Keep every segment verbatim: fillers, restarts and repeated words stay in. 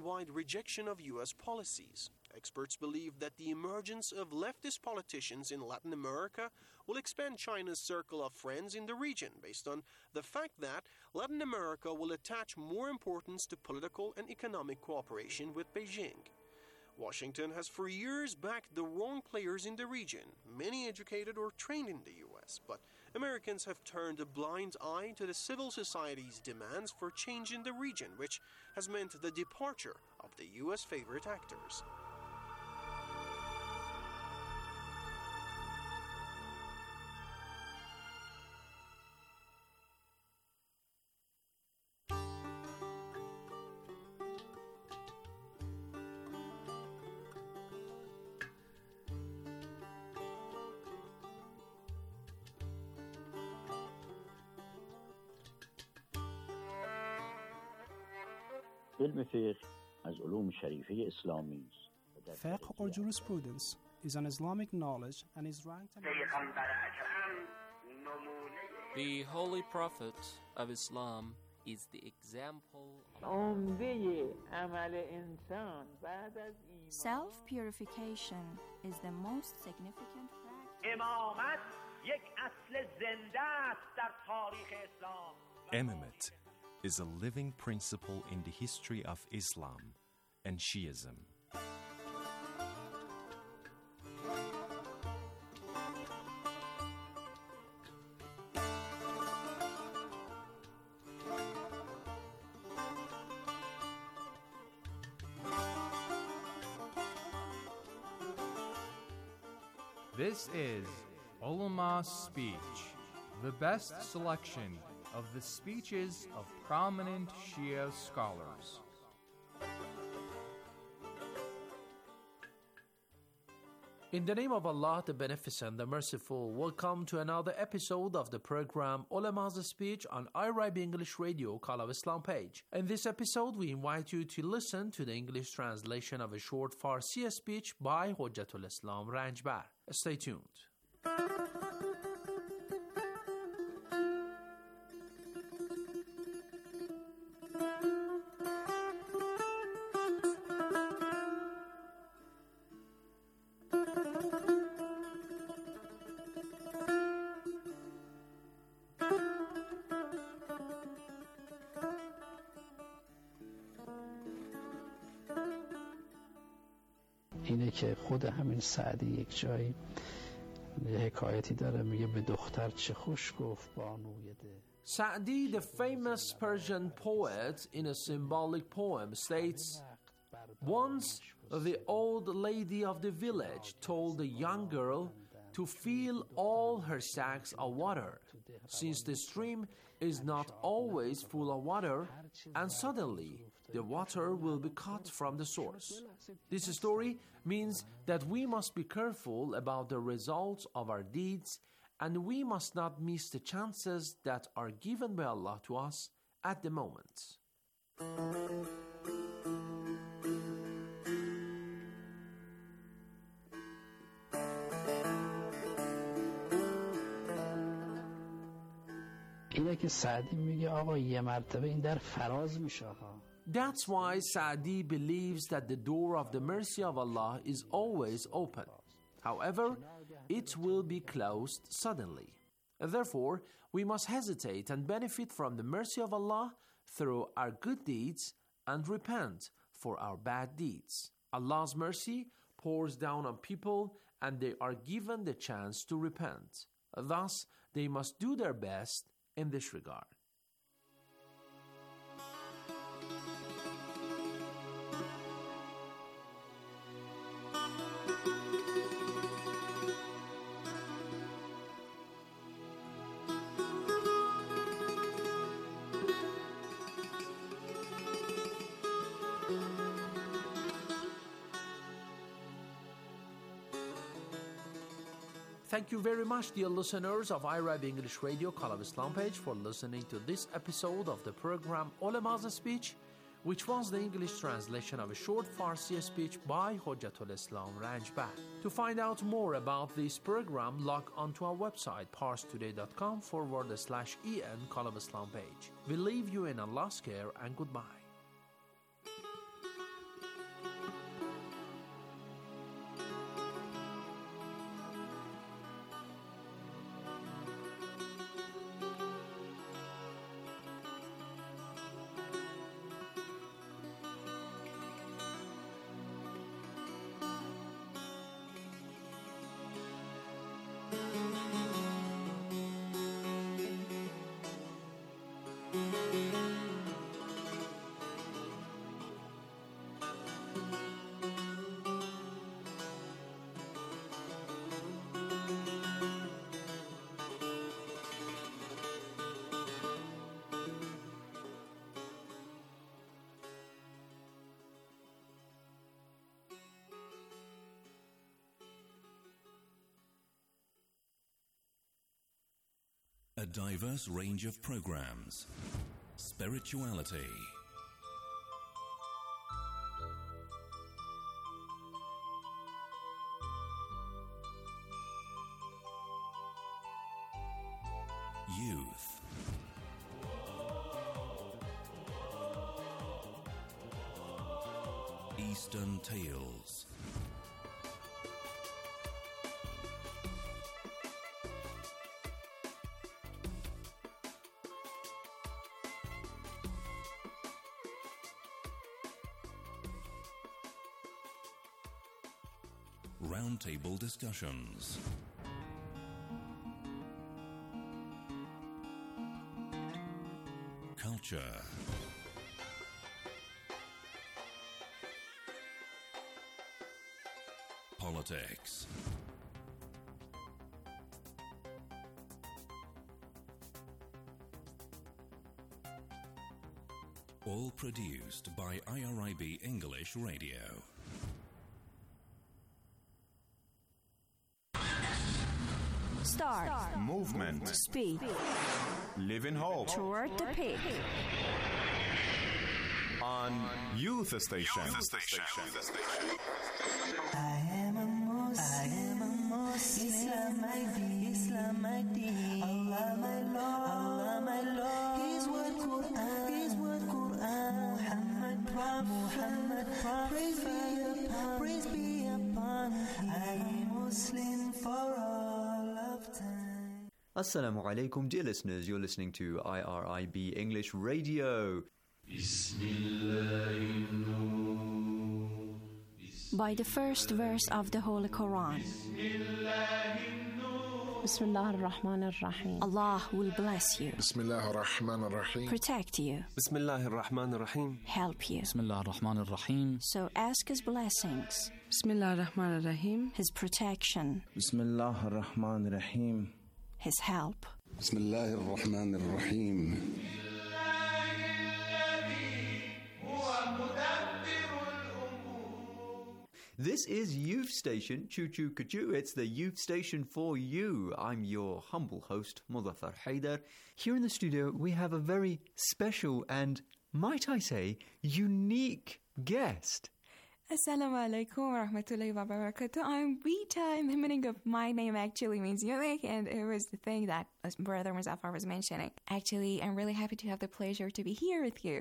worldwide rejection of U S policies. Experts believe that the emergence of leftist politicians in Latin America will expand China's circle of friends in the region based on the fact that Latin America will attach more importance to political and economic cooperation with Beijing. Washington has for years backed the wrong players in the region, many educated or trained in the U S, but Americans have turned a blind eye to the civil society's demands for change in the region, which has meant the departure of the U S favorite actors. علم فقه از علوم شریفه اسلامی است. Fiqh or jurisprudence is an Islamic knowledge and is ranked among The Holy Prophet of Islam is the example of self-purification is the most significant practice. Imamate is a living principle in the history of Islam and Shiism. This is Ulama's Speech, the best selection of the speeches of prominent Shia scholars. In the name of Allah, the Beneficent, the Merciful, welcome to another episode of the program Ulama's Speech on iRibe English Radio, Call of Islam page. In this episode, we invite you to listen to the English translation of a short Farsi speech by Hujjatul Islam Ranjbar. Stay tuned. اینه که خود همین سعدی یک جایی یه حکایتی داره میگه به دختر چه خوش گفت بانوی ده. Sa'di, the famous Persian poet, in a symbolic poem states, once the old lady of the village told the young girl to fill all her sacks of water, since the stream is not always full of water, and suddenly the water will be cut from the source. This story means that we must be careful about the results of our deeds, and we must not miss the chances that are given by Allah to us at the moment. اینه که سعدی میگه آقا یه مرتبه این در فراز میشه ها. That's why Sa'di believes that the door of the mercy of Allah is always open. However, it will be closed suddenly. Therefore, we must hesitate and benefit from the mercy of Allah through our good deeds and repent for our bad deeds. Allah's mercy pours down on people and they are given the chance to repent. Thus, they must do their best in this regard. Thank you very much, dear listeners of iRibe English Radio, Call of Islam page, for listening to this episode of the program Ulama's Speech, which was the English translation of a short Farsi speech by Hujjatul Islam Ranjbar. To find out more about this program, log on to our website, parstoday.com forward slash en Call of Islam page. We leave you in Allah's care and goodbye. A diverse range of programs. Spirituality. Youth. Eastern Tales. Roundtable discussions. Culture. Politics. All produced by I R I B English Radio. Start. Start. Movement. Speed. Live in hope. Toward the peak. On Youth Station. Youth Station. I am a Muslim. I am a Muslim. Islam my deen. Islam my deen. Allah my Lord. Allah my Lord. His word Quran. His word Quran. Muhammad Prophet. Muhammad Prophet. Praise be upon. Praise be upon. I am Muslim for all of time. Assalamu alaikum, dear listeners. You're listening to I R I B English Radio. By the first verse of the Holy Quran. Bismillah ar-Rahman ar-Rahim. Allah will bless you. Bismillah ar-Rahman ar-Rahim. Protect you. Bismillah ar-Rahman ar-Rahim. Help you. Bismillah ar-Rahman ar-Rahim. So ask His blessings. Bismillah ar-Rahman ar-Rahim. His protection. Bismillah ar-Rahman ar-Rahim. His help. Bismillah ar-Rahman ar-Rahim. This is Youth Station, Choo Choo Kachoo. It's the Youth Station for you. I'm your humble host, Muzaffar Haider. Here in the studio, we have a very special and, might I say, unique guest. Assalamu alaikum wa rahmatullahi wa barakatuh. I'm Rita, and the meaning of my name actually means unique, and it was the thing that Brother Muzaffar was mentioning. Actually, I'm really happy to have the pleasure to be here with you.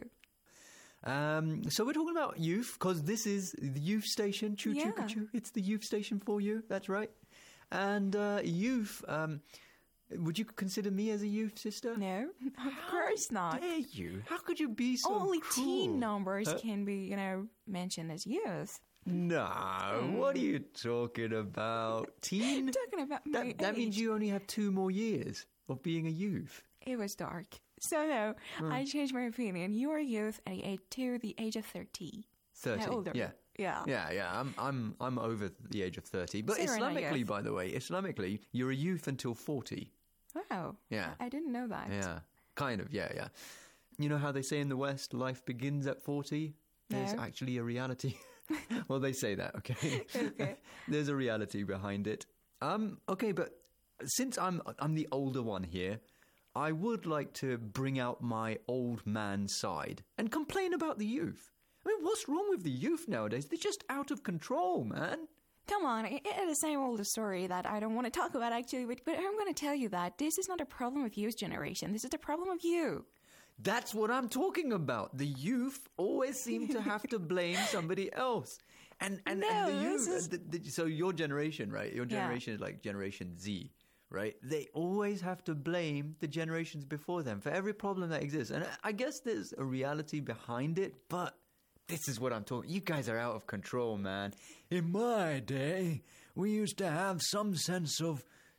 Um, so we're talking about youth, because this is the Youth Station, Choo Choo Kachoo. It's the Youth Station for you, that's right. And uh, youth, um, would you consider me as a youth, sister? No, of course not. How dare you? How could you be so Only cruel? teen numbers huh? can be, you know, mentioned as youth. No, mm. What are you talking about? Teen? Talking about that, my that age. means you only have two more years of being a youth. It was dark. So no, mm. I changed my opinion. You are youth at the age, to the age of thirty. Thirty, How older? yeah, yeah, yeah, yeah. I'm, I'm, I'm over the age of thirty. But so Islamically, by the way, Islamically, you're a youth until forty. Wow. Yeah. I didn't know that. Yeah, kind of. Yeah, yeah. You know how they say in the West, life begins at forty. No. There's actually a reality. Well, they say that. Okay. Okay. There's a reality behind it. Um. Okay, but since I'm, I'm the older one here, I would like to bring out my old man side and complain about the youth. I mean, what's wrong with the youth nowadays? They're just out of control, man. Come on, it's the same old story that I don't want to talk about, actually, but, but I'm going to tell you that this is not a problem of youth generation. This is a problem of you. That's what I'm talking about. The youth always seem to have to blame somebody else. And, and, no, and the youth, is... the, the, so your generation, right? Your generation yeah. is like Generation Z. Right? They always have to blame the generations before them for every problem that exists. And I guess there's a reality behind it, but this is what I'm talking. You guys are out of control, man. In my day, we used to have some sense of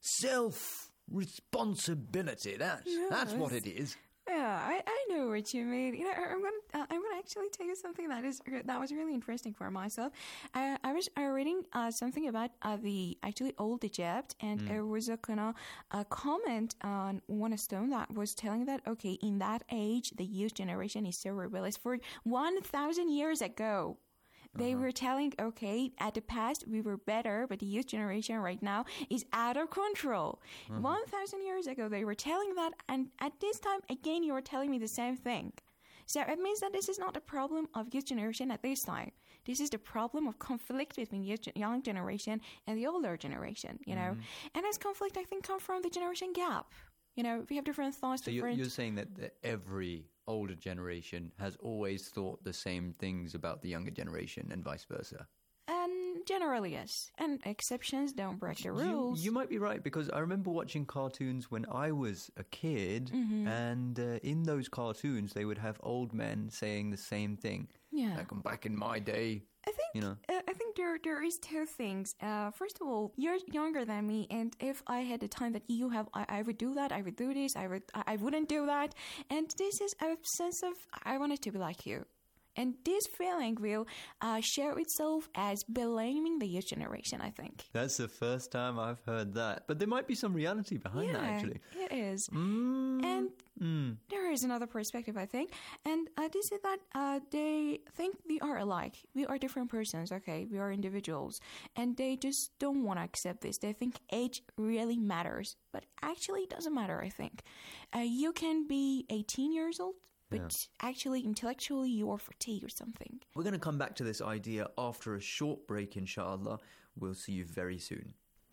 self-responsibility. That's, yes. that's what it is. Yeah, I, I know what you mean. You know, I'm gonna uh, I'm gonna actually tell you something that is that was really interesting for myself. I I was uh, reading uh, something about uh, the actually old Egypt, and mm. there was a kind of a comment on one stone that was telling that okay, in that age, the youth generation is so rebellious. For one thousand years ago, They Uh-huh. were telling, okay, at the past we were better, but the youth generation right now is out of control. Uh-huh. one thousand years ago, they were telling that, and at this time, again, you are telling me the same thing. So it means that this is not a problem of youth generation at this time. This is the problem of conflict between youth, young generation and the older generation, you know. Mhm. And this conflict, I think, comes from the generation gap. You know, we have different thoughts, So you're, different... you're saying that, that every older generation has always thought the same things about the younger generation and vice versa? And generally, yes. And exceptions don't break the rules. You, you might be right, because I remember watching cartoons when I was a kid, Mhm. and uh, in those cartoons they would have old men saying the same thing. Yeah. Like, back in my day, I think you know. uh, I think there there is two things. Uh, first of all, you're younger than me, and if I had the time that you have, I, I would do that. I would do this. I would. I, I wouldn't do that. And this is a sense of I wanted to be like you. And this feeling will uh, show itself as blaming the youth generation, I think. That's the first time I've heard that. But there might be some reality behind yeah, that, actually. it is. Mm. And Mm. there is another perspective, I think. And uh, this is that uh, they think we are alike. We are different persons, okay? We are individuals. And they just don't want to accept this. They think age really matters. But actually, it doesn't matter, I think. Uh, you can be eighteen years old, but Yeah. actually, intellectually, you are forty or something. We're going to come back to this idea after a short break, inshallah. We'll see you very soon.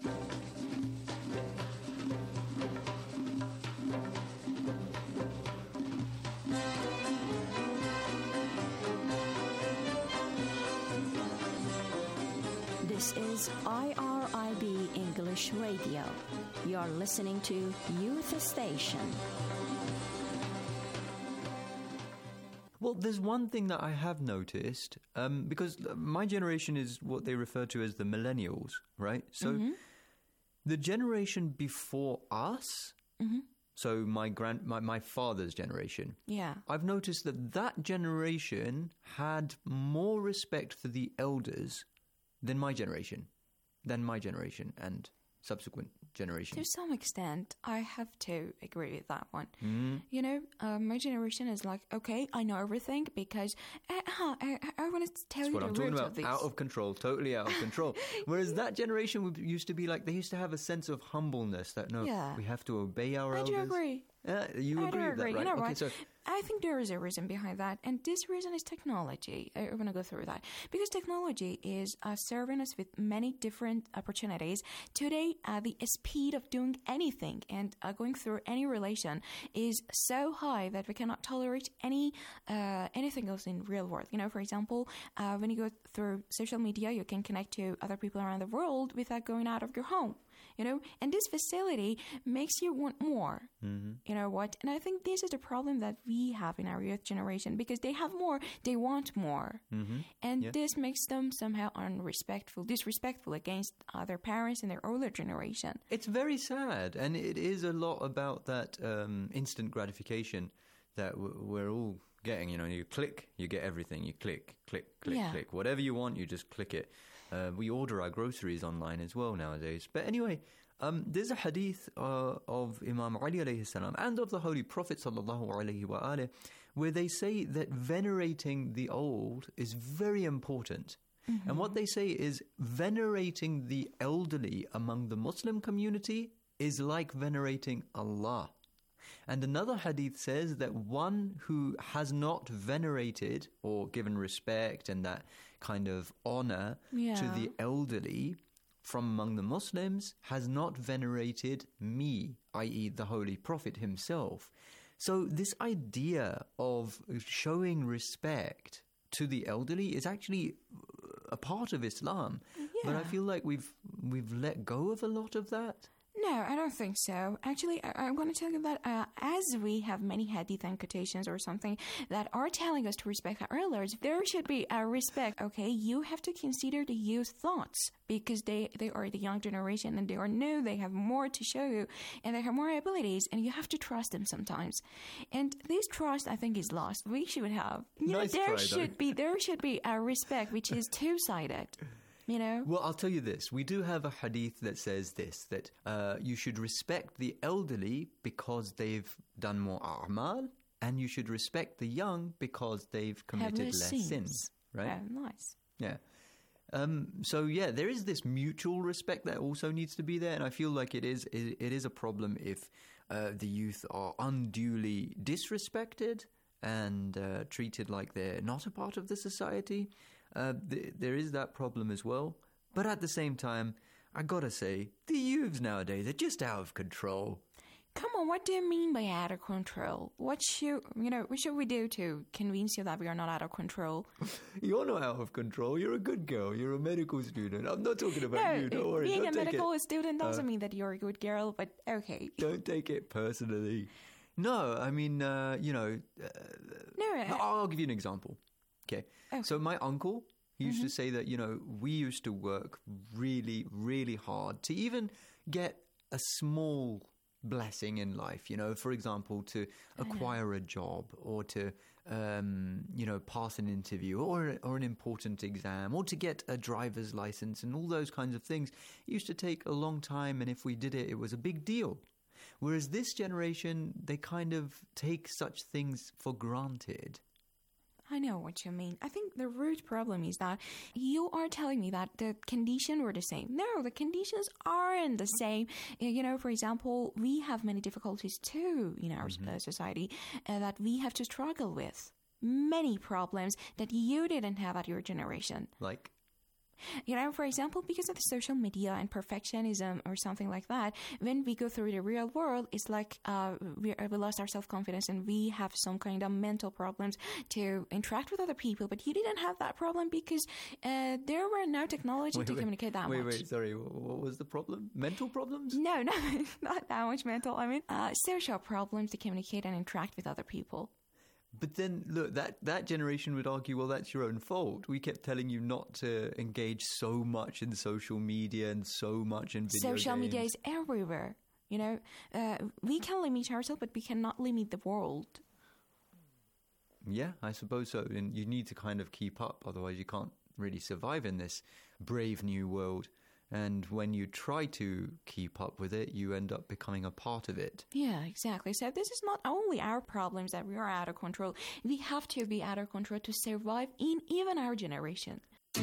This is I R I B English Radio. You're listening to Youth Station. Well, there's one thing that I have noticed, um, because my generation is what they refer to as the millennials, right? So Mhm. the generation before us, Mhm. so my grand, my, my father's generation, Yeah. I've noticed that that generation had more respect for the elders than my generation, than my generation and subsequent generations. To some extent, I have to agree with that one. Mm. You know, uh, my generation is like, okay, I know everything because uh, uh, I, I want to tell That's you what the I'm talking roots about. of this. Out of control, totally out of control. Whereas that generation would- used to be like, they used to have a sense of humbleness that, no, Yeah. we have to obey our I elders. do agree. Uh, you I agree do with agree. that, right? You know okay, what? so I think there is a reason behind that, and this reason is technology. I want to go through that because technology is uh, serving us with many different opportunities. Today, uh, the speed of doing anything and uh, going through any relation is so high that we cannot tolerate any uh, anything else in real world. You know, for example, uh, when you go through social media, you can connect to other people around the world without going out of your home. You know, and this facility makes you want more. Mm-hmm. You know what? And I think this is the problem that we have in our youth generation because they have more, they want more. Mm-hmm. And Yeah. this makes them somehow unrespectful, disrespectful against uh, their parents and their older generation. it's very sad, and it is a lot about that um, instant gratification that w- we're all getting. You know, you click, you get everything. You click, click, click, Yeah. click. Whatever you want, you just click it. Uh, we order our groceries online as well nowadays. But anyway, um, there's a hadith uh, of Imam Ali alayhi salam and of the Holy Prophet sallallahu alayhi wa alayhi, where they say that venerating the old is very important. Mm-hmm. And what they say is venerating the elderly among the Muslim community is like venerating Allah. And another hadith says that one who has not venerated or given respect and that kind of honor Yeah. to the elderly from among the Muslims has not venerated me, that is the Holy Prophet himself. So this idea of showing respect to the elderly is actually a part of Islam. But I Yeah. feel like we've we've let go of a lot of that. No, I don't think so. Actually, I, I'm going to tell you that uh, as we have many hadith and quotations or something that are telling us to respect our elders, there should be a respect. Okay, you have to consider the youth thoughts because they, they are the young generation and they are new, they have more to show you and they have more abilities and you have to trust them sometimes. And this trust, I think, is lost. We should have. You know, Nice there try, should though. be there should be a respect which is two-sided. You know? Well, I'll tell you this. We do have a hadith that says this, that uh, you should respect the elderly because they've done more a'mal, and you should respect the young because they've committed less less sins. sins. Right? Oh, nice. Yeah. Um, so yeah, there is this mutual respect that also needs to be there, and I feel like it is it, it is a problem if uh, the youth are unduly disrespected and uh, treated like they're not a part of the society. Uh, th- there is that problem as well. But at the same time, I gotta say, the youths nowadays are just out of control. Come on, what do you mean by out of control? What should, you know, what should we do to convince you that we are not out of control? You're not out of control. You're a good girl. You're a medical student. I'm not talking about no, you. Don't worry. Being don't a medical it. student doesn't uh, mean that you're a good girl, but okay. Don't take it personally. No, I mean, uh, you know, uh, no, uh, I'll give you an example. Okay. okay. So my uncle, he used mm-hmm. to say that, you know, we used to work really, really hard to even get a small blessing in life, you know, for example, to acquire a job or to, um, you know, pass an interview or or an important exam or to get a driver's license and all those kinds of things. It used to take a long time, and if we did it, it was a big deal. Whereas this generation, they kind of take such things for granted. I know what you mean. I think the root problem is that you are telling me that the conditions were the same. No, the conditions aren't the same. You know, for example, we have many difficulties too in our mm-hmm. uh, society uh, that we have to struggle with. Many problems that you didn't have at your generation. Like? You know, for example, because of the social media and perfectionism or something like that, when we go through the real world, it's like uh, we, we lost our self-confidence and we have some kind of mental problems to interact with other people. But you didn't have that problem because uh, there were no technology wait, to wait, communicate that wait, much. Wait, wait, sorry. What was the problem? Mental problems? No, no, not that much mental. I mean, uh, social problems to communicate and interact with other people. But then, look, that, that generation would argue, well, that's your own fault. We kept telling you not to engage so much in social media and so much in video Social games. media is everywhere. You know, uh, we can limit ourselves, but we cannot limit the world. Yeah, I suppose so. And you need to kind of keep up. Otherwise, you can't really survive in this brave new world. And when you try to keep up with it, you end up becoming a part of it. Yeah, exactly. So this is not only our problems that we are out of control. We have to be out of control to survive in even our generation.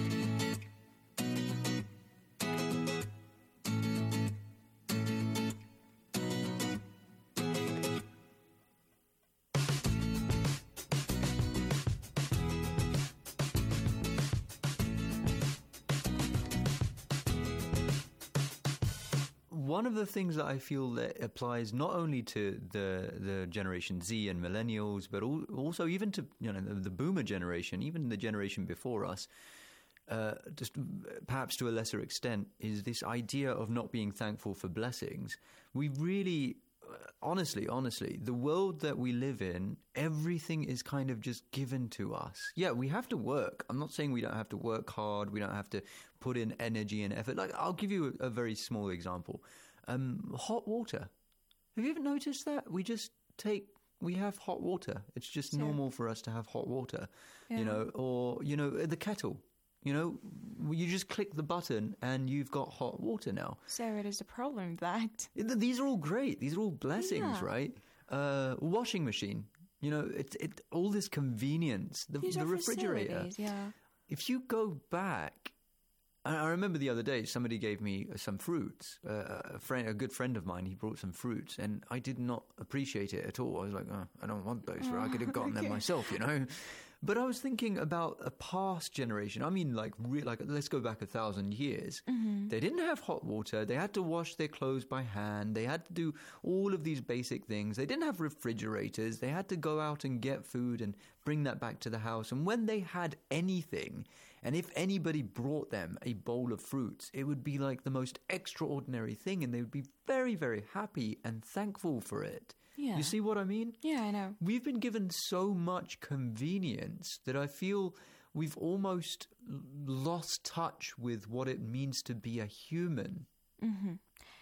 One of the things that I feel that applies not only to the the Generation Z and millennials, but al- also even to you know the, the Boomer generation, even the generation before us, uh, just perhaps to a lesser extent, is this idea of not being thankful for blessings. We really, uh, honestly, honestly, the world that we live in, everything is kind of just given to us. Yeah, we have to work. I'm not saying we don't have to work hard. We don't have to put in energy and effort. Like, I'll give you a, a very small example. Um, hot water. Have you ever noticed that? We just take, we have hot water. It's just sure. normal for us to have hot water, yeah. you know, or, you know, the kettle. You know, you just click the button and you've got hot water now. So it is a problem that... These are all great. These are all blessings, yeah. right? Uh, washing machine. You know, it's it, all this convenience. The, These the are refrigerator. Yeah. If you go back... I remember the other day somebody gave me some fruits. Uh, a friend, a good friend of mine, he brought some fruits, and I did not appreciate it at all. I was like, oh, I don't want those. Oh, I could have gotten okay. them myself, you know. But I was thinking about a past generation. I mean, like, re- like let's go back a thousand years. Mm-hmm. They didn't have hot water. They had to wash their clothes by hand. They had to do all of these basic things. They didn't have refrigerators. They had to go out and get food and bring that back to the house. And when they had anything, and if anybody brought them a bowl of fruits, it would be like the most extraordinary thing, and they would be very, very happy and thankful for it. Yeah. You see what I mean? Yeah, I know. We've been given so much convenience that I feel we've almost lost touch with what it means to be a human. Mm-hmm. I know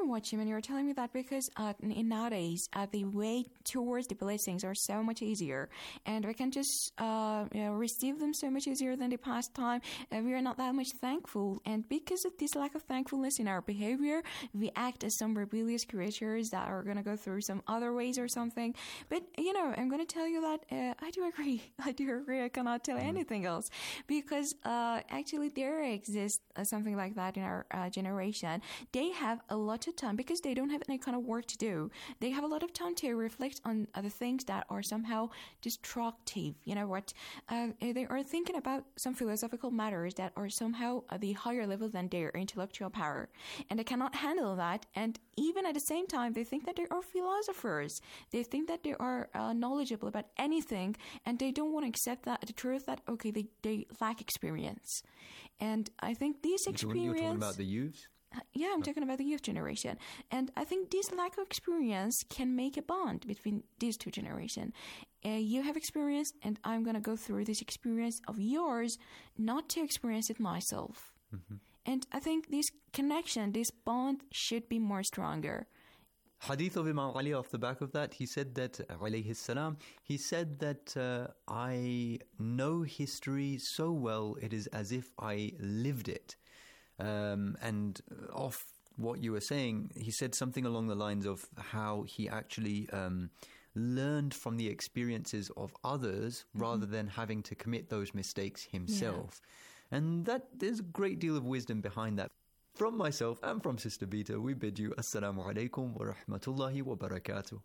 know what, Jim, and you're telling me that because uh, in nowadays uh, the way towards the blessings are so much easier, and we can just uh, you know, receive them so much easier than the past time. Uh, we are not that much thankful, and because of this lack of thankfulness in our behavior, we act as some rebellious creatures that are going to go through some other ways or something. But you know, I'm going to tell you that uh, I do agree. I do agree. I cannot tell anything else because uh, actually there exists uh, something like that in our uh, generation. They have a lot of time because they don't have any kind of work to do. They have a lot of time to reflect on other things that are somehow destructive. You know what? Uh, they are thinking about some philosophical matters that are somehow at the higher level than their intellectual power. And they cannot handle that. And even at the same time, they think that they are philosophers. They think that they are uh, knowledgeable about anything, and they don't want to accept that the truth that, okay, they, they lack experience. And I think this experience... You're talking about the youth? Yeah, I'm talking about the youth generation. And I think this lack of experience can make a bond between these two generations. Uh, you have experience, and I'm going to go through this experience of yours, not to experience it myself. Mm-hmm. And I think this connection, this bond should be more stronger. Hadith of Imam Ali, off the back of that, he said that, alayhi salam, he said that uh, I know history so well, it is as if I lived it. Um, and off what you were saying, he said something along the lines of how he actually um, learned from the experiences of others mm-hmm. rather than having to commit those mistakes himself. Yeah. And that there's a great deal of wisdom behind that. From myself and from Sister Beta, we bid you Assalamu alaikum wa rahmatullahi wa barakatuh.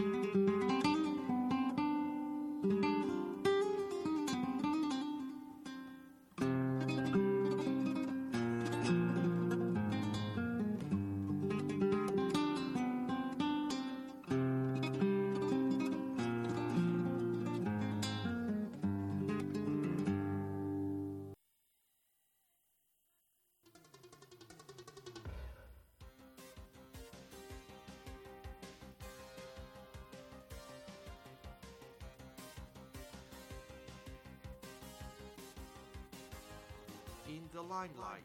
In the limelight.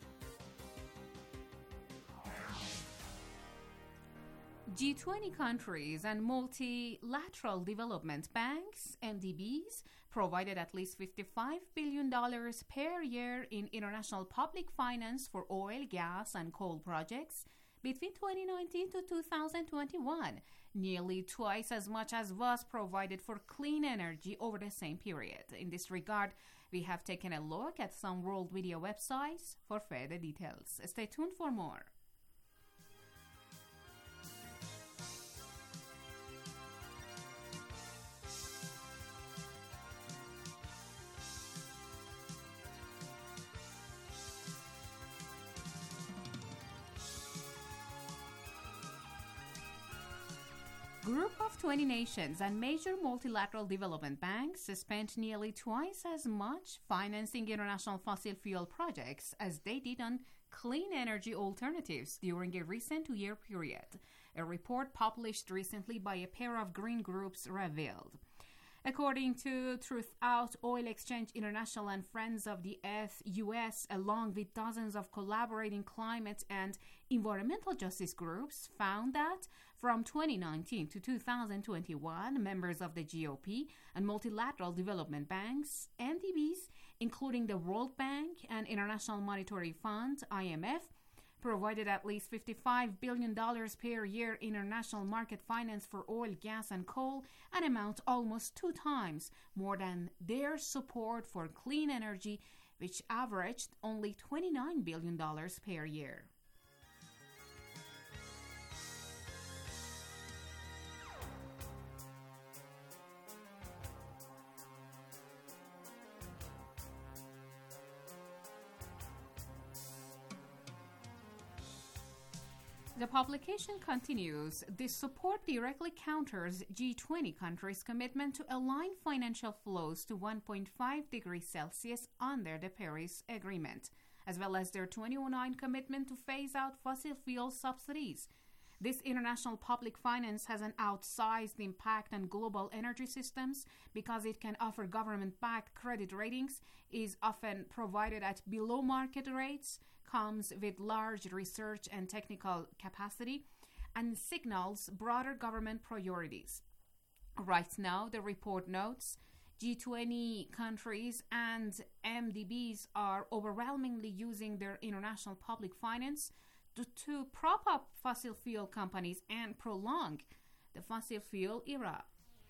G twenty countries and multilateral development banks, M D Bs, provided at least fifty-five billion dollars per year in international public finance for oil, gas, and coal projects between twenty nineteen to two thousand twenty-one, nearly twice as much as was provided for clean energy over the same period. In this regard, we have taken a look at some world video websites for further details. Stay tuned for more. Group of twenty nations and major multilateral development banks spent nearly twice as much financing international fossil fuel projects as they did on clean energy alternatives during a recent two-year period. A report published recently by a pair of green groups revealed. According to Truthout, Oil Exchange International and Friends of the Earth U S, along with dozens of collaborating climate and environmental justice groups, found that from twenty nineteen to two thousand twenty-one, members of the G O P and multilateral development banks, M D Bs, including the World Bank and International Monetary Fund, I M F, provided at least fifty-five billion dollars per year in international market finance for oil, gas, and coal, an amount almost two times more than their support for clean energy, which averaged only twenty-nine billion dollars per year. The publication continues, this support directly counters G twenty countries' commitment to align financial flows to one point five degrees Celsius under the Paris Agreement, as well as their twenty oh nine commitment to phase out fossil fuel subsidies. This international public finance has an outsized impact on global energy systems because it can offer government-backed credit ratings, is often provided at below-market rates, comes with large research and technical capacity, and signals broader government priorities. Right now, the report notes, G twenty countries and M D Bs are overwhelmingly using their international public finance to, to prop up fossil fuel companies and prolong the fossil fuel era.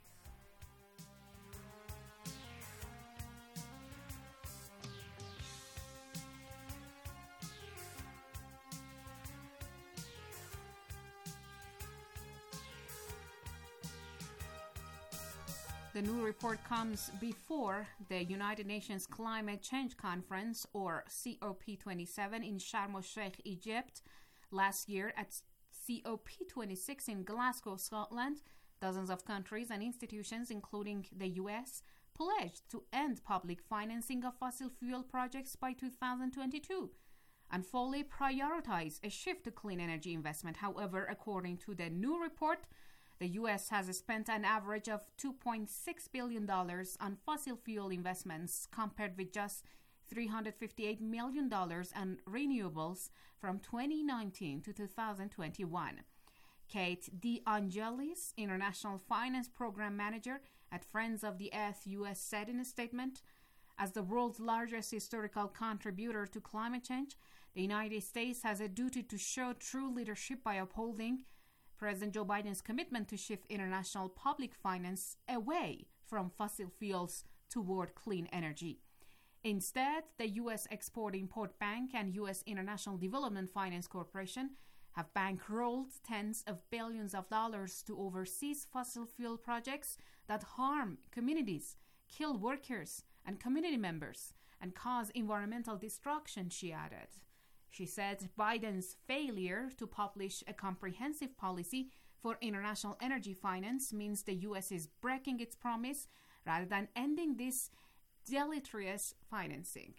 The new report comes before the United Nations Climate Change Conference, or C O P twenty-seven, in Sharm el-Sheikh, Egypt. Last year at C O P twenty-six in Glasgow, Scotland, dozens of countries and institutions, including the U S, pledged to end public financing of fossil fuel projects by two thousand twenty-two and fully prioritize a shift to clean energy investment. However, according to the new report, the U S has spent an average of two point six billion dollars on fossil fuel investments, compared with just three hundred fifty-eight million dollars on renewables from twenty nineteen to two thousand twenty-one. Kate DeAngelis, International Finance Program Manager at Friends of the Earth U S, said in a statement, "As the world's largest historical contributor to climate change, the United States has a duty to show true leadership by upholding President Joe Biden's commitment to shift international public finance away from fossil fuels toward clean energy. Instead, the U S Export-Import Bank and U S International Development Finance Corporation have bankrolled tens of billions of dollars to overseas fossil fuel projects that harm communities, kill workers and community members, and cause environmental destruction," she added. She said Biden's failure to publish a comprehensive policy for international energy finance means the U S is breaking its promise rather than ending this deleterious financing.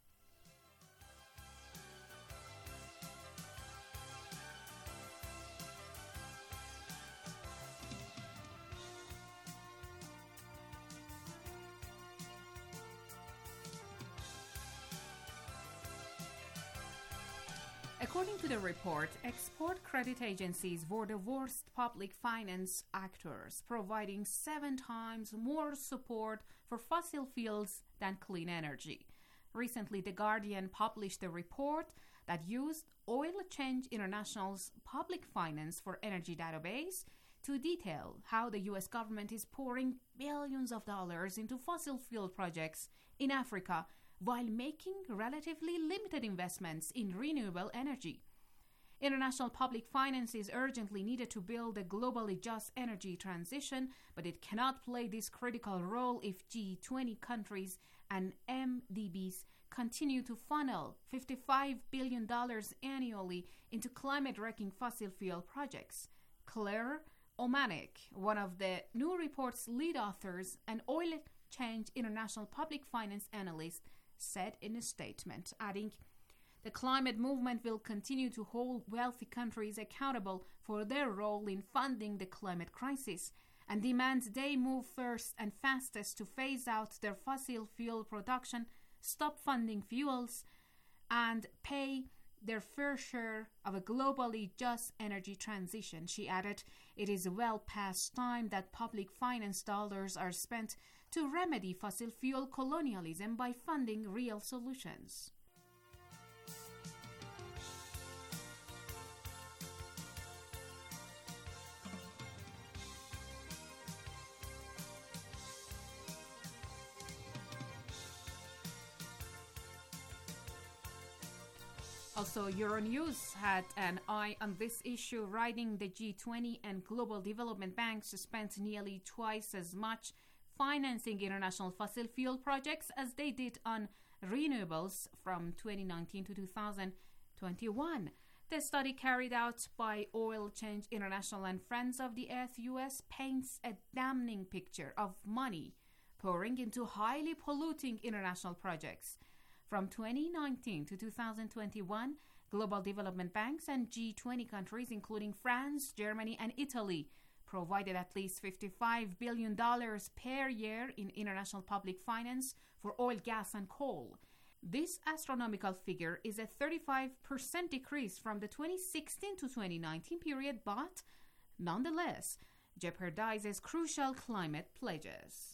According to the report, export credit agencies were the worst public finance actors, providing seven times more support for fossil fuels than clean energy. Recently, The Guardian published a report that used Oil Change International's Public Finance for Energy database to detail how the U S government is pouring billions of dollars into fossil fuel projects in Africa while making relatively limited investments in renewable energy. International public finance is urgently needed to build a globally just energy transition, but it cannot play this critical role if G twenty countries and M D Bs continue to funnel fifty-five billion dollars annually into climate-wrecking fossil fuel projects. Claire Omanek, one of the new report's lead authors and Oil Change International public finance analyst, said in a statement, adding, "The climate movement will continue to hold wealthy countries accountable for their role in funding the climate crisis and demands they move first and fastest to phase out their fossil fuel production, stop funding fuels, and pay their fair share of a globally just energy transition." She added, "It is well past time that public finance dollars are spent to remedy fossil fuel colonialism by funding real solutions." Also, Euronews had an eye on this issue, writing the G twenty and Global Development Banks spent nearly twice as much financing international fossil fuel projects as they did on renewables from twenty nineteen to two thousand twenty-one. The study, carried out by Oil Change International and Friends of the Earth U S, paints a damning picture of money pouring into highly polluting international projects. From twenty nineteen to two thousand twenty-one, Global development banks and G twenty countries, including France, Germany, and Italy, provided at least fifty-five billion dollars per year in international public finance for oil, gas, and coal. This astronomical figure is a thirty-five percent decrease from the twenty sixteen to twenty nineteen period, but nonetheless jeopardizes crucial climate pledges.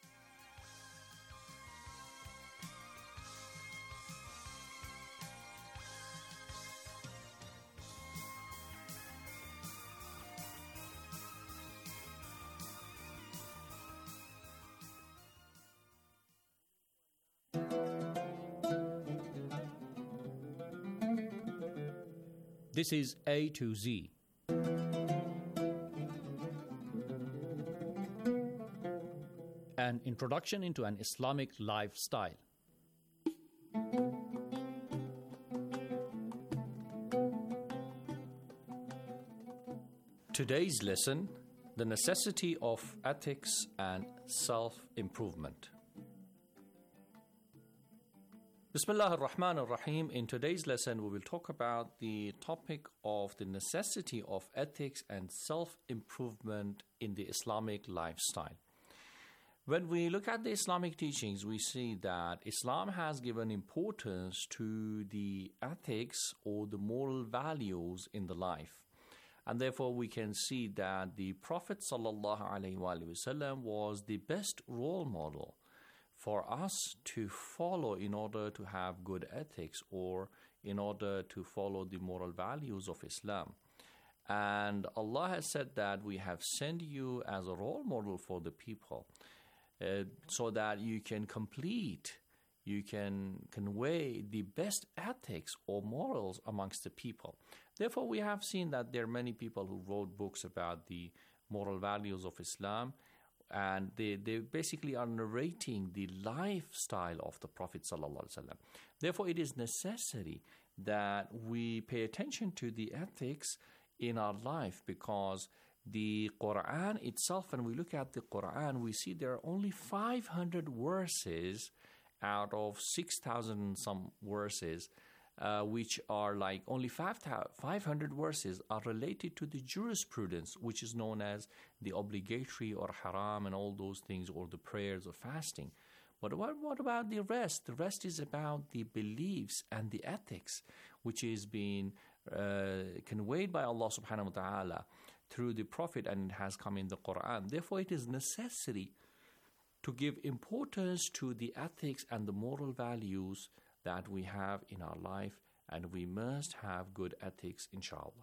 This is A to Z. An introduction into an Islamic lifestyle. Today's lesson, the necessity of ethics and self-improvement. Bismillah ar-Rahman ar-Rahim. In today's lesson, we will talk about the topic of the necessity of ethics and self-improvement in the Islamic lifestyle. When we look at the Islamic teachings, we see that Islam has given importance to the ethics or the moral values in the life. And therefore, we can see that the Prophet ﷺ was the best role model for us to follow in order to have good ethics or in order to follow the moral values of Islam. And Allah has said that we have sent you as a role model for the people uh, so that you can complete, you can convey the best ethics or morals amongst the people. Therefore, we have seen that there are many people who wrote books about the moral values of Islam, and they, they basically are narrating the lifestyle of the Prophet ﷺ. Therefore, it is necessary that we pay attention to the ethics in our life, because the Quran itself, when we look at the Quran, we see there are only five hundred verses out of six thousand some verses, Uh, which are like only five hundred verses are related to the jurisprudence, which is known as the obligatory or haram and all those things, or the prayers or fasting. But what, what about the rest? The rest is about the beliefs and the ethics, which is being uh, conveyed by Allah subhanahu wa ta'ala through the Prophet, and it has come in the Quran. Therefore, it is necessary to give importance to the ethics and the moral values that we have in our life, and we must have good ethics, inshallah.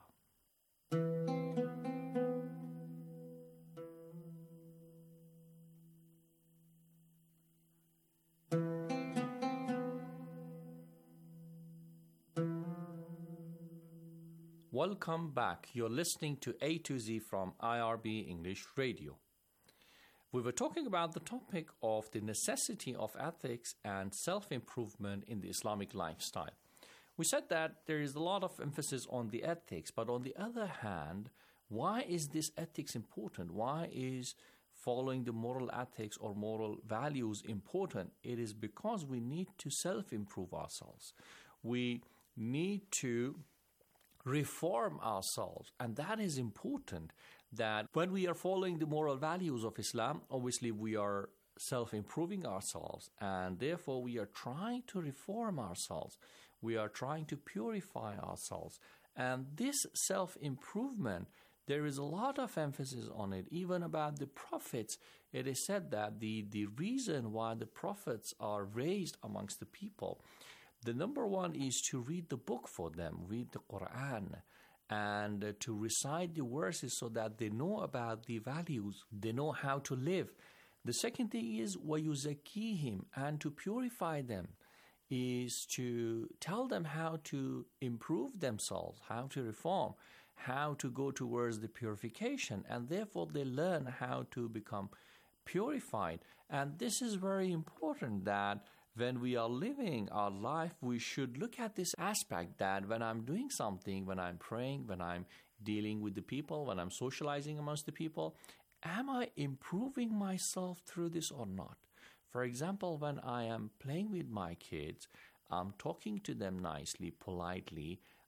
Welcome back. You're listening to A to Z from I R B English Radio. We were talking about the topic of the necessity of ethics and self-improvement in the Islamic lifestyle. We said that there is a lot of emphasis on the ethics, but on the other hand, why is this ethics important? Why is following the moral ethics or moral values important? It is because we need to self-improve ourselves. We need to reform ourselves, and that is important. That when we are following the moral values of Islam, obviously we are self-improving ourselves, and therefore we are trying to reform ourselves. We are trying to purify ourselves. And this self-improvement, there is a lot of emphasis on it. Even about the prophets, it is said that the, the reason why the prophets are raised amongst the people, the number one is to read the book for them, read the Quran, and uh, to recite the verses so that they know about the values, they know how to live. The second thing is وَيُزَكِّيهِمْ, and to purify them is to tell them how to improve themselves, how to reform, how to go towards the purification, and therefore they learn how to become purified. And this is very important, that when we are living our life, we should look at this aspect, that when I'm doing something, when I'm praying, when I'm dealing with the people, when I'm socializing amongst the people, am I improving myself through this or not? For example, when I am playing with my kids, I'm talking to them nicely, politely,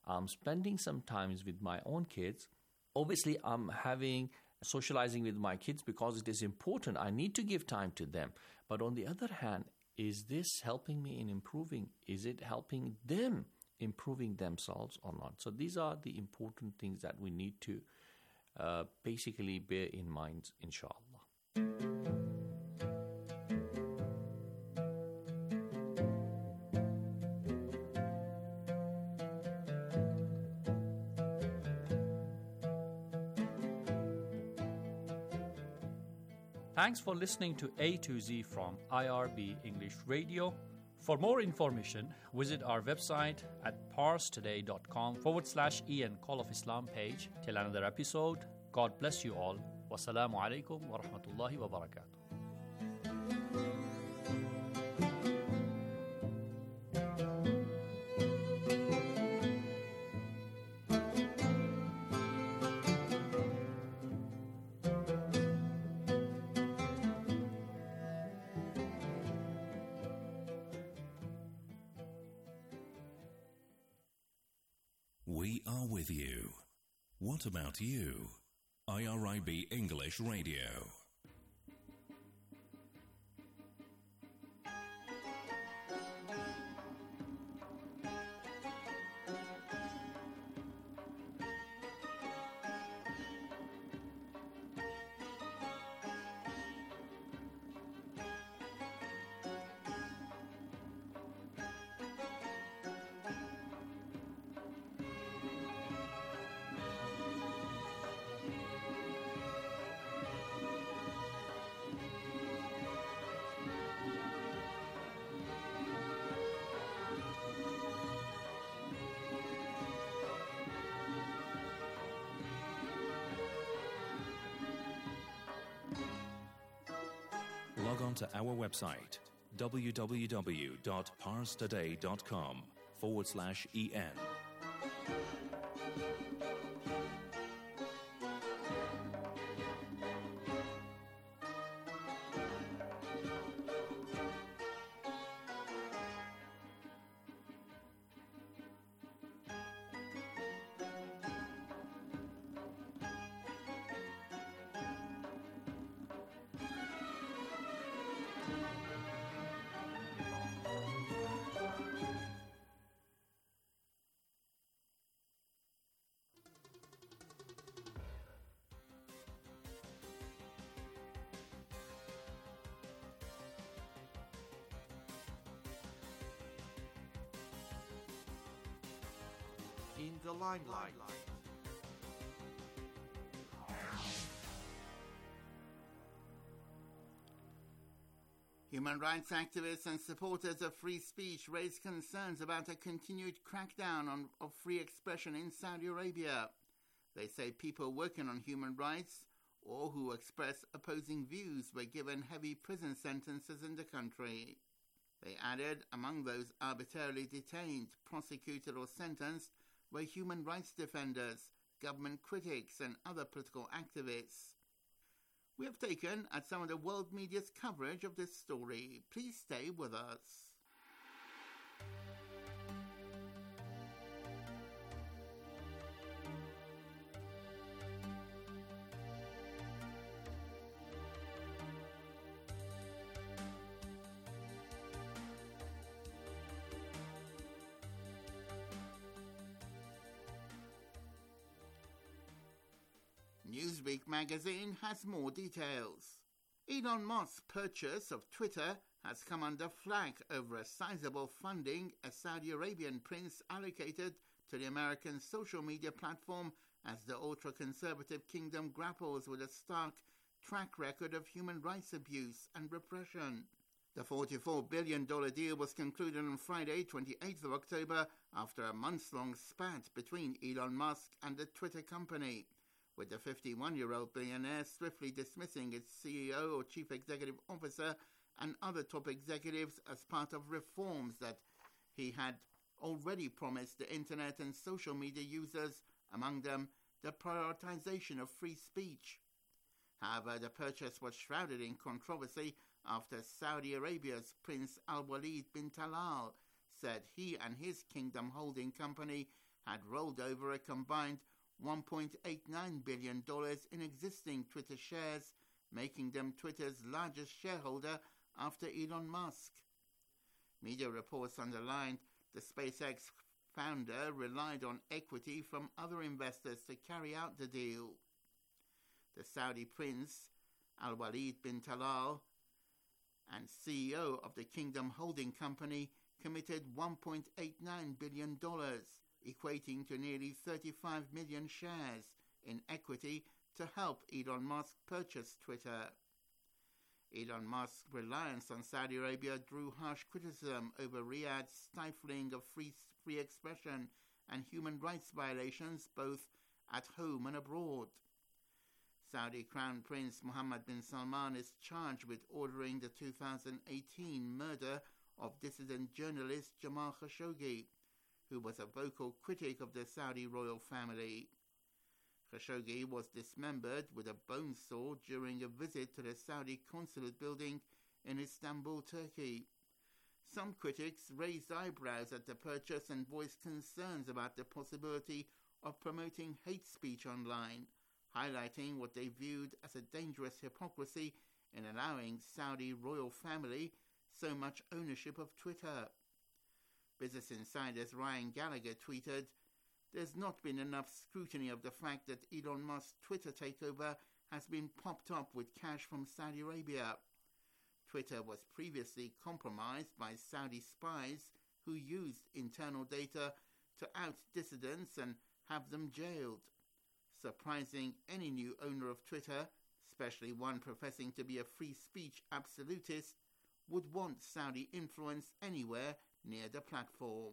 I'm spending some time with my own kids. Obviously, I'm having socializing with my kids because it is important. I need to give time to them. But on the other hand, is this helping me in improving? Is it helping them improving themselves or not? So these are the important things that we need to uh, basically bear in mind, inshallah. Thanks for listening to A to Z from I R B English Radio. For more information, visit our website at parstoday.com forward slash EN Call of Islam page. Till another episode, God bless you all. Wassalamu alaikum wa rahmatullahi wa barakatuh. We are with you. What about you? I R I B English Radio. Log on to our website, www.parstoday.com forward slash EN. In the limelight. Human rights activists and supporters of free speech raise concerns about a continued crackdown on, of free expression in Saudi Arabia. They say people working on human rights or who express opposing views were given heavy prison sentences in the country. They added, among those arbitrarily detained, prosecuted or sentenced were human rights defenders, government critics and other political activists. We have taken at some of the world media's coverage of this story. Please stay with us. Newsweek magazine has more details. Elon Musk's purchase of Twitter has come under flack over a sizable funding a Saudi Arabian prince allocated to the American social media platform as the ultra-conservative kingdom grapples with a stark track record of human rights abuse and repression. The forty-four billion dollars deal was concluded on Friday, twenty-eighth of October, after a months-long spat between Elon Musk and the Twitter company, with the fifty-one-year-old billionaire swiftly dismissing its C E O or chief executive officer and other top executives as part of reforms that he had already promised the internet and social media users, among them the prioritization of free speech. However, the purchase was shrouded in controversy after Saudi Arabia's Prince Al-Walid bin Talal said he and his kingdom holding company had rolled over a combined one point eight nine billion dollars in existing Twitter shares, making them Twitter's largest shareholder after Elon Musk. Media reports underlined the SpaceX founder relied on equity from other investors to carry out the deal. The Saudi prince, Al-Walid bin Talal, and C E O of the Kingdom Holding Company, committed one point eight nine billion dollars, equating to nearly thirty-five million shares in equity to help Elon Musk purchase Twitter. Elon Musk's reliance on Saudi Arabia drew harsh criticism over Riyadh's stifling of free, free expression and human rights violations both at home and abroad. Saudi Crown Prince Mohammed bin Salman is charged with ordering the two thousand eighteen murder of dissident journalist Jamal Khashoggi, who was a vocal critic of the Saudi royal family. Khashoggi was dismembered with a bone saw during a visit to the Saudi consulate building in Istanbul, Turkey. Some critics raised eyebrows at the purchase and voiced concerns about the possibility of promoting hate speech online, highlighting what they viewed as a dangerous hypocrisy in allowing Saudi royal family so much ownership of Twitter. Business Insider's Ryan Gallagher tweeted, "There's not been enough scrutiny of the fact that Elon Musk's Twitter takeover has been propped up with cash from Saudi Arabia. Twitter was previously compromised by Saudi spies who used internal data to out dissidents and have them jailed. Surprising any new owner of Twitter, especially one professing to be a free speech absolutist, would want Saudi influence anywhere near the platform."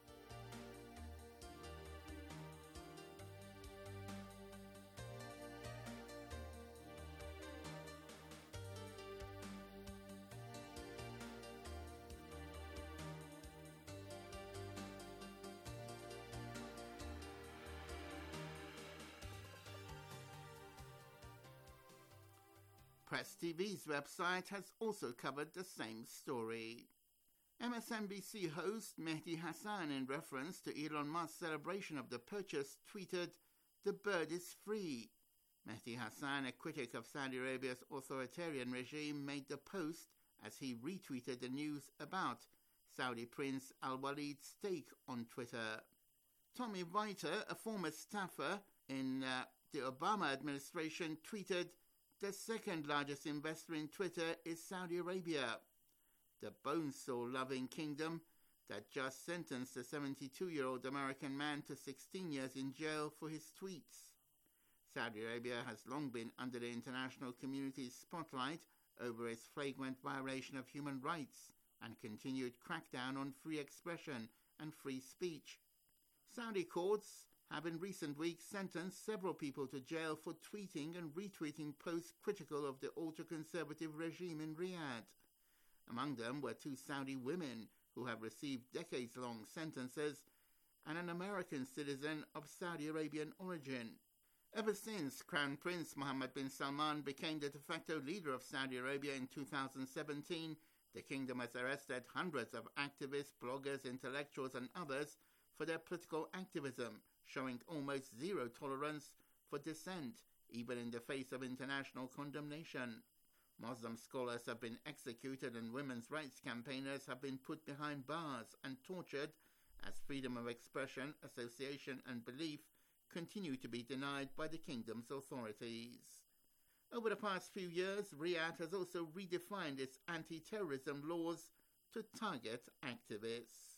Press T V's website has also covered the same story. M S N B C host Mehdi Hassan, in reference to Elon Musk's celebration of the purchase, tweeted, "The bird is free." Mehdi Hassan, a critic of Saudi Arabia's authoritarian regime, made the post as he retweeted the news about Saudi Prince Al-Walid's stake on Twitter. Tommy Viter, a former staffer in uh, the Obama administration, tweeted, "The second largest investor in Twitter is Saudi Arabia, the bonesaw-loving kingdom that just sentenced a seventy-two-year-old American man to sixteen years in jail for his tweets." Saudi Arabia has long been under the international community's spotlight over its flagrant violation of human rights and continued crackdown on free expression and free speech. Saudi courts have in recent weeks sentenced several people to jail for tweeting and retweeting posts critical of the ultra-conservative regime in Riyadh. Among them were two Saudi women who have received decades-long sentences and an American citizen of Saudi Arabian origin. Ever since Crown Prince Mohammed bin Salman became the de facto leader of Saudi Arabia in two thousand seventeen, the kingdom has arrested hundreds of activists, bloggers, intellectuals and others for their political activism, showing almost zero tolerance for dissent, even in the face of international condemnation. Muslim scholars have been executed and women's rights campaigners have been put behind bars and tortured as freedom of expression, association and belief continue to be denied by the kingdom's authorities. Over the past few years, Riyadh has also redefined its anti-terrorism laws to target activists.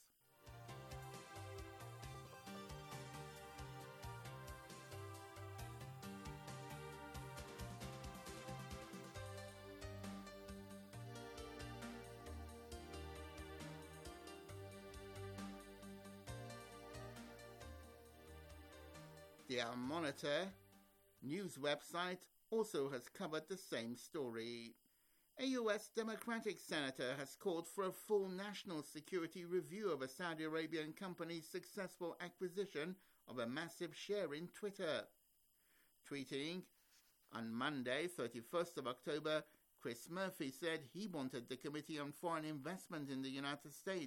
The Al Monitor news website also has covered the same story. A U S Democratic senator has called for a full national security review of a Saudi Arabian company's successful acquisition of a massive share in Twitter. Tweeting on Monday, thirty-first of October, Chris Murphy said he wanted the Committee on Foreign Investment in the United States,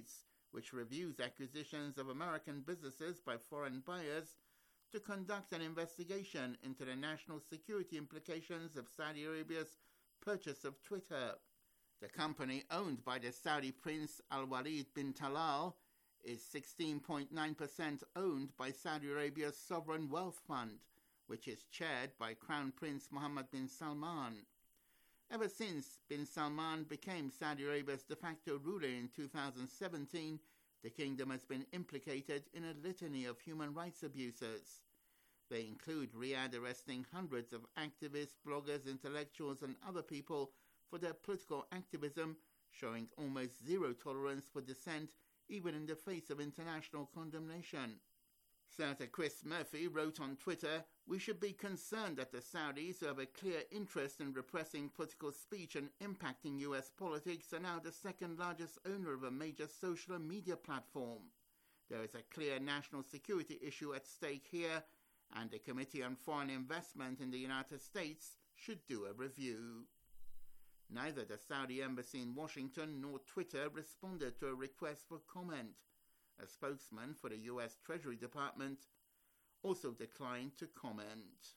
which reviews acquisitions of American businesses by foreign buyers, to conduct an investigation into the national security implications of Saudi Arabia's purchase of Twitter. The company, owned by the Saudi Prince Al-Walid bin Talal, is sixteen point nine percent owned by Saudi Arabia's Sovereign Wealth Fund, which is chaired by Crown Prince Mohammed bin Salman. Ever since bin Salman became Saudi Arabia's de facto ruler in two thousand seventeen, the kingdom has been implicated in a litany of human rights abuses. They include Riyadh arresting hundreds of activists, bloggers, intellectuals, and other people for their political activism, showing almost zero tolerance for dissent, even in the face of international condemnation. Senator Chris Murphy wrote on Twitter, "We should be concerned that the Saudis, who have a clear interest in repressing political speech and impacting U S politics, are now the second largest owner of a major social media platform. There is a clear national security issue at stake here, and the Committee on Foreign Investment in the United States should do a review." Neither the Saudi embassy in Washington nor Twitter responded to a request for comment. A spokesman for the U S Treasury Department also declined to comment.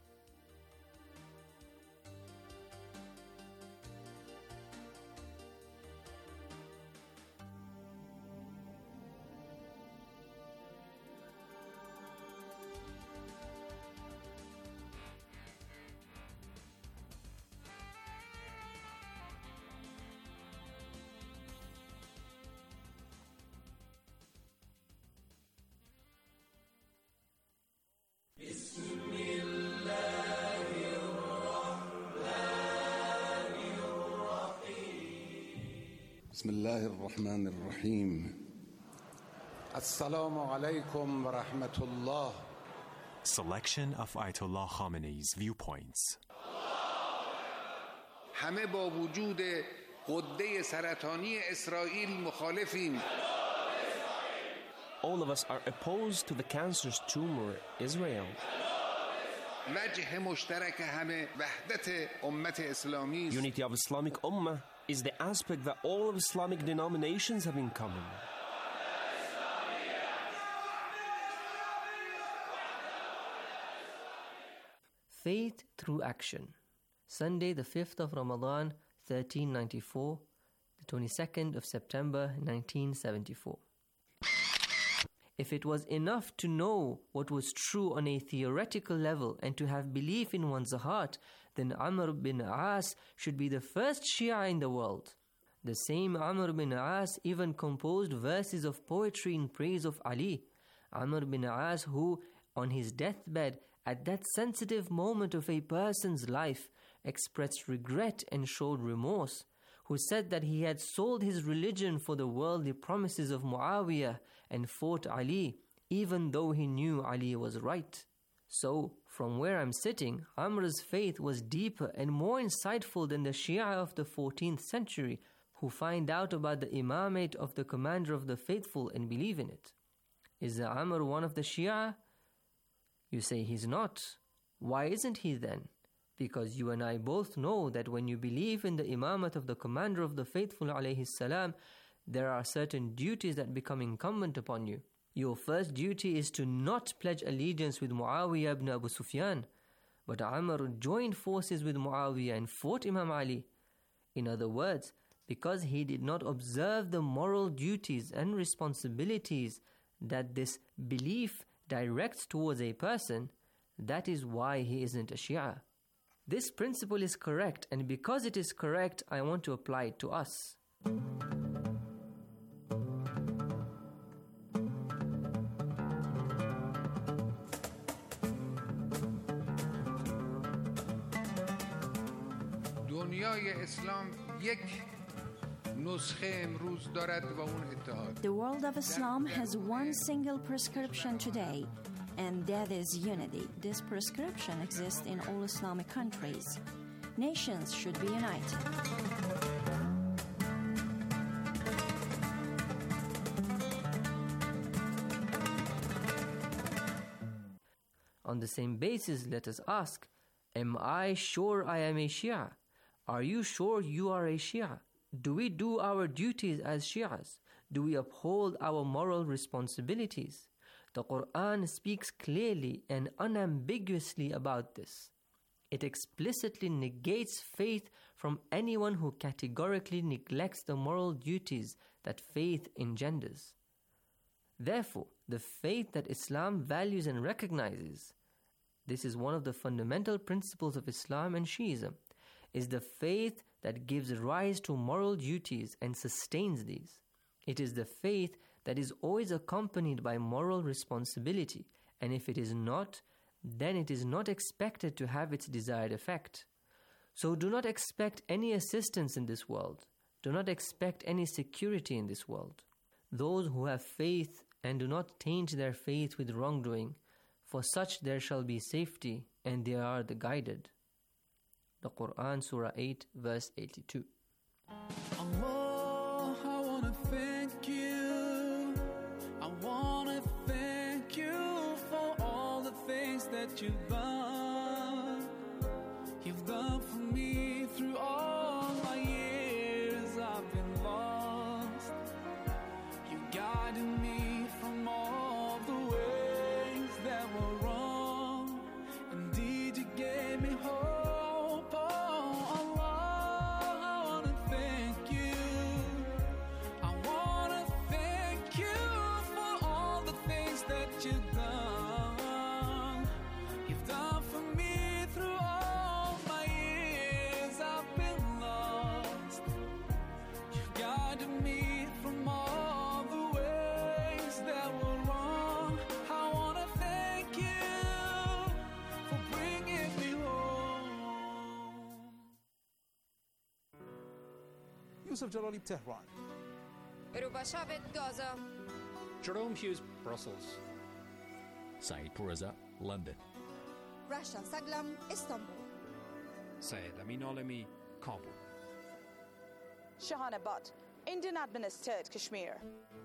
بسم الله الرحمن الرحيم السلام عليكم ورحمة الله. Selection of Ayatollah Khamenei's viewpoints. همه با وجود غده سرطانی اسرائیل مخالفیم. All of us are opposed to the cancerous tumor, Israel. وجه مشترک همه وحدت امت اسلامی. Unity of Islamic Ummah is the aspect that all of Islamic denominations have in common. Faith through action. Sunday, the fifth of Ramadan, thirteen ninety-four, the twenty-second of September, nineteen seventy-four. If it was enough to know what was true on a theoretical level and to have belief in one's heart, then Amr bin As should be the first Shia in the world. The same Amr bin As even composed verses of poetry in praise of Ali. Amr bin As, who, on his deathbed, at that sensitive moment of a person's life, expressed regret and showed remorse, who said that he had sold his religion for the worldly promises of Muawiyah and fought Ali, even though he knew Ali was right. So, from where I'm sitting, Amr's faith was deeper and more insightful than the Shia of the fourteenth century, who find out about the imamate of the commander of the faithful and believe in it. Is Amr one of the Shia? You say he's not. Why isn't he then? Because you and I both know that when you believe in the imamate of the commander of the faithful alayhi salam, there are certain duties that become incumbent upon you. Your first duty is to not pledge allegiance with Muawiyah ibn Abu Sufyan. But Amr joined forces with Muawiyah and fought Imam Ali. In other words, because he did not observe the moral duties and responsibilities that this belief directs towards a person, that is why he isn't a Shia. This principle is correct, and because it is correct, I want to apply it to us. دنیای اسلام یک نسخه امروز دارد و اون اتحاد. The world of Islam has one single prescription today, and that is unity. This prescription exists in all Islamic countries. Nations should be united. On the same basis, let us ask, am I sure I am a Shia? Are you sure you are a Shia? Do we do our duties as Shias? do we uphold our moral responsibilities? The Quran speaks clearly and unambiguously about this. It explicitly negates faith from anyone who categorically neglects the moral duties that faith engenders. Therefore, the faith that Islam values and recognizes, this is one of the fundamental principles of Islam and Shiism, is the faith that gives rise to moral duties and sustains these. It is the faith that is always accompanied by moral responsibility, and if it is not, then it is not expected to have its desired effect. So do not expect any assistance in this world. Do not expect any security in this world. Those who have faith and do not taint their faith with wrongdoing, for such there shall be safety, and they are the guided. The Quran, Surah eight, verse eighty-two. Allah, I wanna thank you. I wanna thank you for all the things that you've done. You've done for me through all my years. I've been lost. You guided me from all the ways that were wrong. Indeed, you gave me hope. Yusuf Jalali, Tehran. Rubashavet, Gaza. Jerome Hughes, Brussels. Saeed Pourreza, London. Rasha Saglam, Istanbul. Syed Amin Alemi, Kabul. Shahana Butt, Indian administered Kashmir.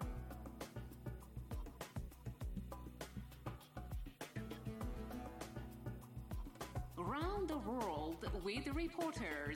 Around the world with reporters.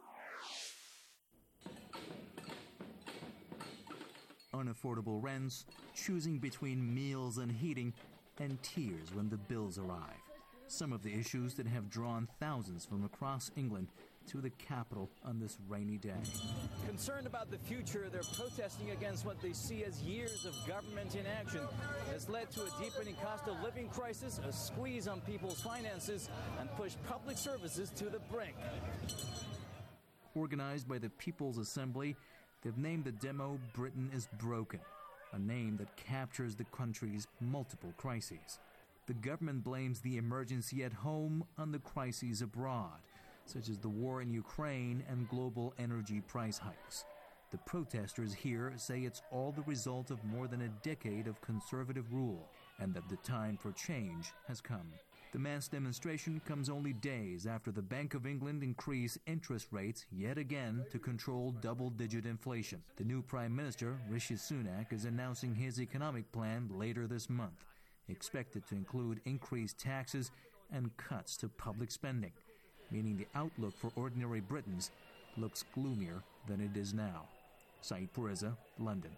Unaffordable rents, choosing between meals and heating, and tears when the bills arrive. Some of the issues that have drawn thousands from across England to the capital on this rainy day. Concerned about the future, they're protesting against what they see as years of government inaction has led to a deepening cost of living crisis, a squeeze on people's finances, and pushed public services to the brink. Organized by the People's Assembly, they've named the demo Britain is Broken, a name that captures the country's multiple crises. The government blames the emergency at home on the crises abroad, such as the war in Ukraine and global energy price hikes. The protesters here say it's all the result of more than a decade of conservative rule, and that the time for change has come. The mass demonstration comes only days after the Bank of England increased interest rates yet again to control double-digit inflation. The new Prime Minister, Rishi Sunak, is announcing his economic plan later this month, expected to include increased taxes and cuts to public spending, meaning the outlook for ordinary Britons looks gloomier than it is now. Saeed Pourreza, London.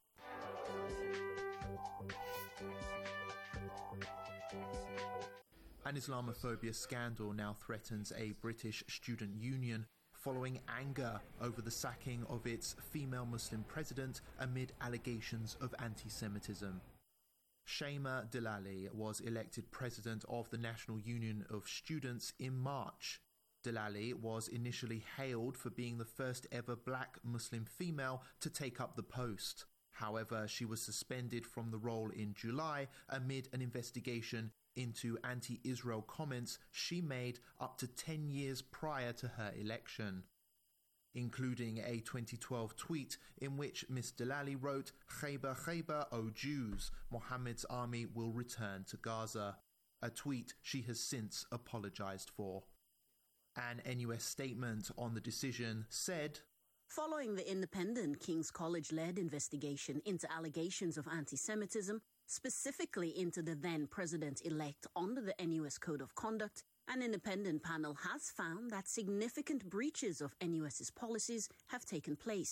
An Islamophobia scandal now threatens a British student union following anger over the sacking of its female Muslim president amid allegations of anti-Semitism. Shaima Delali was elected president of the National Union of Students in March. Delali was initially hailed for being the first ever black Muslim female to take up the post. However, she was suspended from the role in July amid an investigation into anti-Israel comments she made up to ten years prior to her election, including a twenty twelve tweet in which Miss Delali wrote, "Khaybar, Khaybar, O Jews, Mohammed's army will return to Gaza," a tweet she has since apologized for. An N U S statement on the decision said, "Following the independent King's College-led investigation into allegations of anti-Semitism, specifically into the then president-elect under the N U S Code of Conduct, an independent panel has found that significant breaches of N U S's policies have taken place.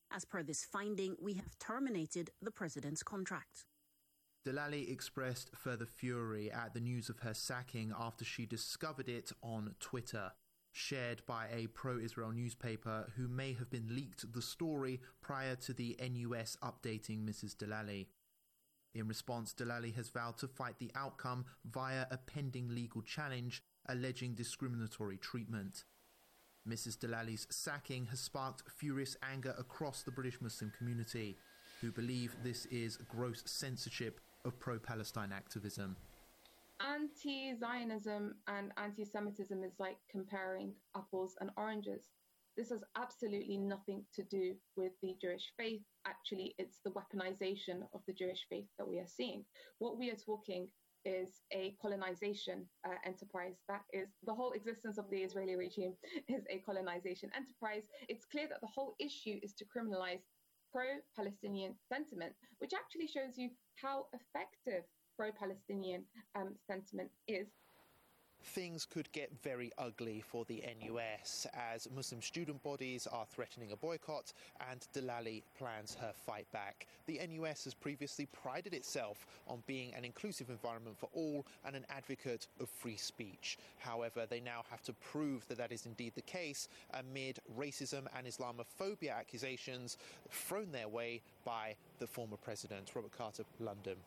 As per this finding, we have terminated the president's contract. Delali expressed further fury at the news of her sacking after she discovered it on Twitter, shared by a pro-Israel newspaper who may have been leaked the story prior to the N U S updating Missus Delali. In response, Delali has vowed to fight the outcome via a pending legal challenge alleging discriminatory treatment. Missus Delali's sacking has sparked furious anger across the British Muslim community, who believe this is gross censorship of pro-Palestine activism. Anti-Zionism and anti-Semitism is like comparing apples and oranges. This has absolutely nothing to do with the Jewish faith. Actually, it's the weaponization of the Jewish faith that we are seeing. What we are talking is a colonization uh, enterprise. That is, the whole existence of the Israeli regime is a colonization enterprise. It's clear that the whole issue is to criminalize pro-Palestinian sentiment, which actually shows you how effective pro-Palestinian um, sentiment is. Things could get very ugly for the N U S as Muslim student bodies are threatening a boycott and Delali plans her fight back. The N U S has previously prided itself on being an inclusive environment for all and an advocate of free speech. However, they now have to prove that that is indeed the case amid racism and Islamophobia accusations thrown their way by the former president. Robert Carter, London.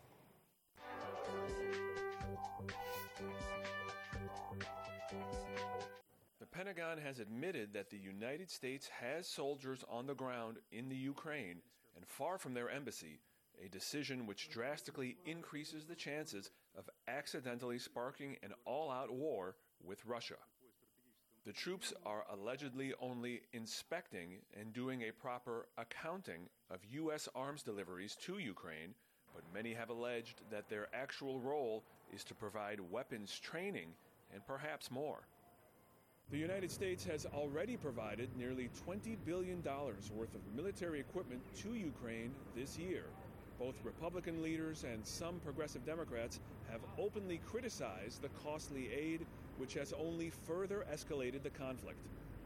The Pentagon has admitted that the United States has soldiers on the ground in the Ukraine and far from their embassy, a decision which drastically increases the chances of accidentally sparking an all-out war with Russia. The troops are allegedly only inspecting and doing a proper accounting of U S arms deliveries to Ukraine, but many have alleged that their actual role is to provide weapons training and perhaps more. The United States has already provided nearly twenty billion dollars worth of military equipment to Ukraine this year. Both Republican leaders and some progressive Democrats have openly criticized the costly aid, which has only further escalated the conflict.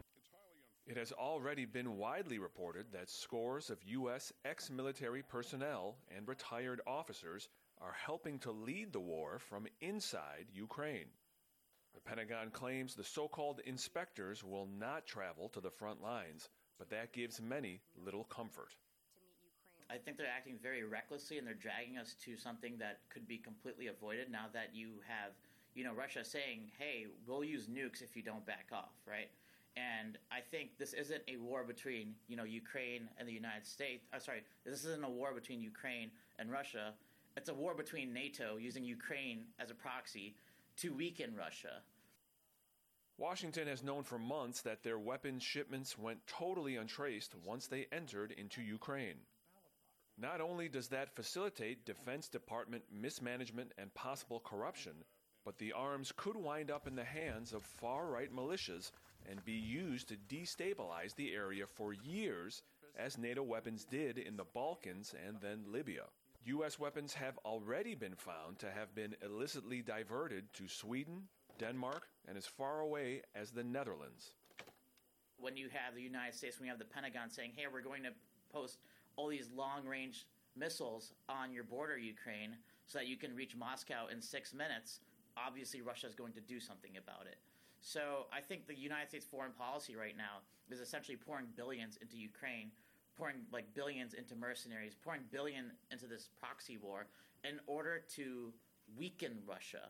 It has already been widely reported that scores of U S ex-military personnel and retired officers are helping to lead the war from inside Ukraine. The Pentagon claims the so-called inspectors will not travel to the front lines, but that gives many little comfort. I think they're acting very recklessly, and they're dragging us to something that could be completely avoided now that you have, you know, Russia saying, hey, we'll use nukes if you don't back off, right? And I think this isn't a war between, you know, Ukraine and the United States. I'm sorry, this isn't a war between Ukraine and Russia. It's a war between NATO using Ukraine as a proxy to weaken Russia. Washington has known for months that their weapons shipments went totally untraced once they entered into Ukraine. Not only does that facilitate Defense Department mismanagement and possible corruption, but the arms could wind up in the hands of far-right militias and be used to destabilize the area for years, as NATO weapons did in the Balkans and then Libya. U S weapons have already been found to have been illicitly diverted to Sweden, Denmark, and as far away as the Netherlands. When you have the United States, when you have the Pentagon saying, hey, we're going to post all these long-range missiles on your border, Ukraine, so that you can reach Moscow in six minutes, obviously Russia is going to do something about it. So I think the United States foreign policy right now is essentially pouring billions into Ukraine, pouring like billions into mercenaries, pouring billion into this proxy war in order to weaken Russia.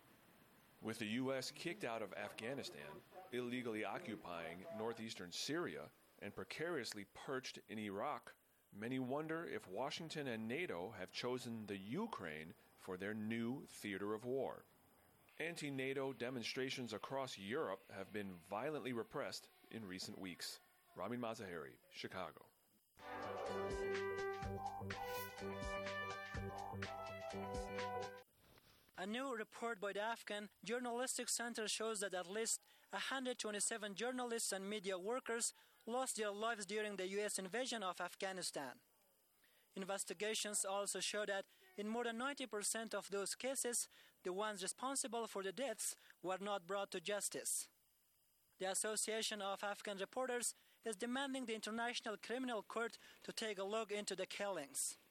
With the U S kicked out of Afghanistan, illegally occupying northeastern Syria, and precariously perched in Iraq, many wonder if Washington and NATO have chosen the Ukraine for their new theater of war. Anti-NATO demonstrations across Europe have been violently repressed in recent weeks. Ramin Mazaheri, Chicago. A new report by the Afghan Journalistic Center shows that at least one hundred twenty-seven journalists and media workers lost their lives during the U S invasion of Afghanistan. Investigations also show that in more than ninety percent of those cases, the ones responsible for the deaths were not brought to justice. The Association of Afghan Reporters is demanding the International Criminal Court to take a look into the killings.